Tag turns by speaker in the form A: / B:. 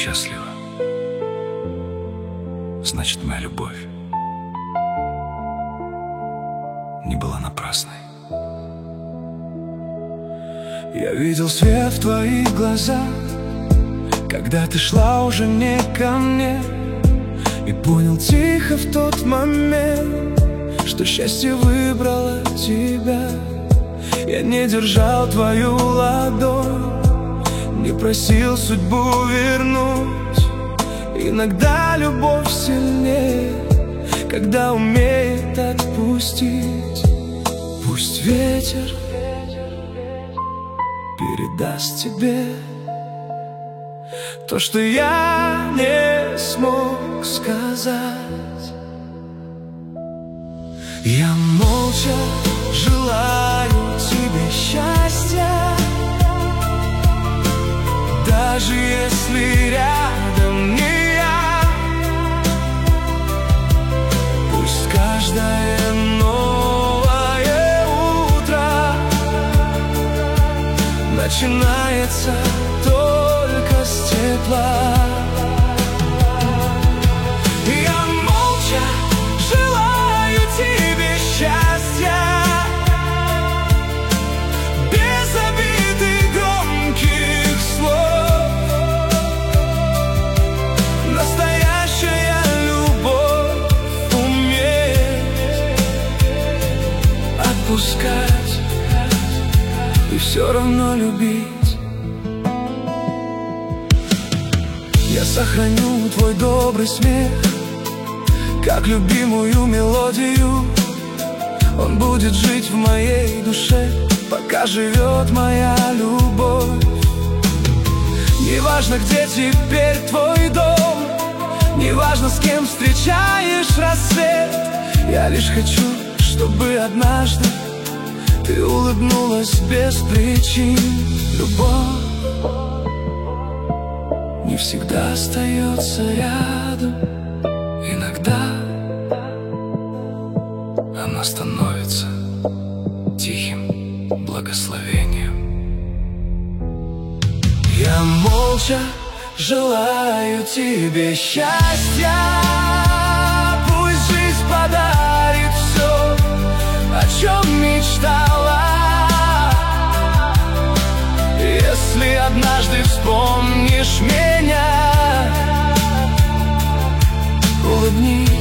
A: счастлива, значит, моя любовь не была напрасной.
B: Я видел свет в твоих глазах, когда ты шла уже не ко мне, и понял тихо в тот момент, что счастье выбрало тебя. Я не держал твою ладонь, не просил судьбу вернуть. Иногда любовь сильнее, когда умеет отпустить. Пусть ветер передаст тебе то, что я не смог сказать. Я молча желаю тебе счастья, даже если рядом не я. Пусть каждое новое утро начинается только с тепла. Я молча желаю тебе счастья, без обид и громких слов. Настоящая любовь умеет отпускать и все равно любить. Я сохраню твой добрый смех, как любимую мелодию. Он будет жить в моей душе, пока живет моя любовь. Неважно, где теперь твой дом, неважно, с кем встречаешь рассвет. Я лишь хочу, чтобы однажды ты улыбнулась без причин. Любовь не всегда остается рядом, иногда она становится тихим благословением. Я молча желаю тебе счастья, пусть жизнь подарит все, о чем мечтала. Если однажды вспомнишь меня, улыбнись.